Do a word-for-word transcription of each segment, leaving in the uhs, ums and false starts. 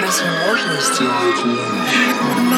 разве можно сделать лучше?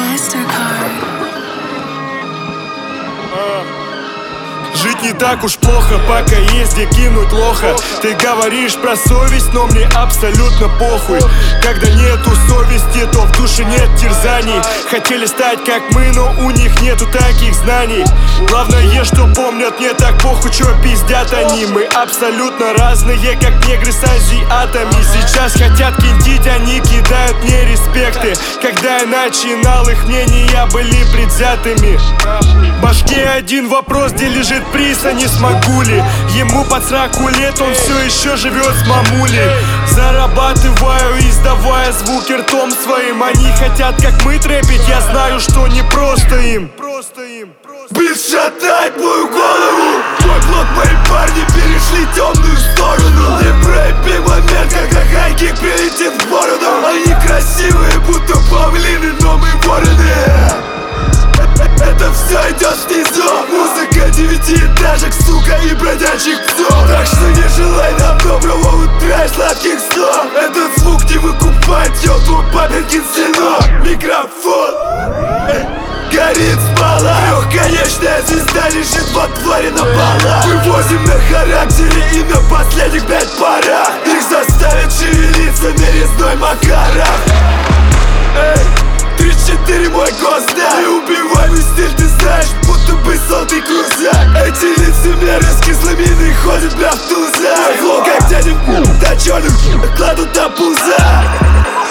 Жить не так уж плохо, пока есть где кинуть лоха. Ты говоришь про совесть, но мне абсолютно похуй. Когда нету совести, то в душе нет терзаний. Хотели стать как мы, но у них нету таких знаний. Главное, что помнят, не так похуй, чё пиздят они. Мы абсолютно разные, как негры с азиатами. Сейчас хотят кинтить, они кидают мне респекты. Когда я начинал, их мнения были предвзятыми. В башке один вопрос, где лежит приз, а не смогу ли. Ему под сраку лет, он все еще живет с мамулей. Зарабатываю, издавая звуки ртом своим. Они хотят, как мы, трэпить, я знаю, что не просто им. Бит шатает мою голову. Твой блок, мои парни перешли темную сторону. Не проеби момент, когда хайкик прилетит в бороду. Они красивые, будто павлины, но мы вороны. Это все идет снизу. Музыка девятиэтажек, сука, и бродячих псов. Так что не желай нам доброго утра и сладких снов. Этот звук не выкупает, ё, твой папинкин сынок. Микрофон горит смола. Трехконечная звезда лежит во дворе на полах. Вывозим на характере и на последних пять порах. Их заставят шевелиться на резной Макарах. Эй, тридцать четыре мой госда. Неубиваемый стиль, ты знаешь, будто бы сотый крузак. Эти лицемеры с кисломиной ходят, бля, в тузах. Мой флоу, как дядя точёных, кладут на пузо.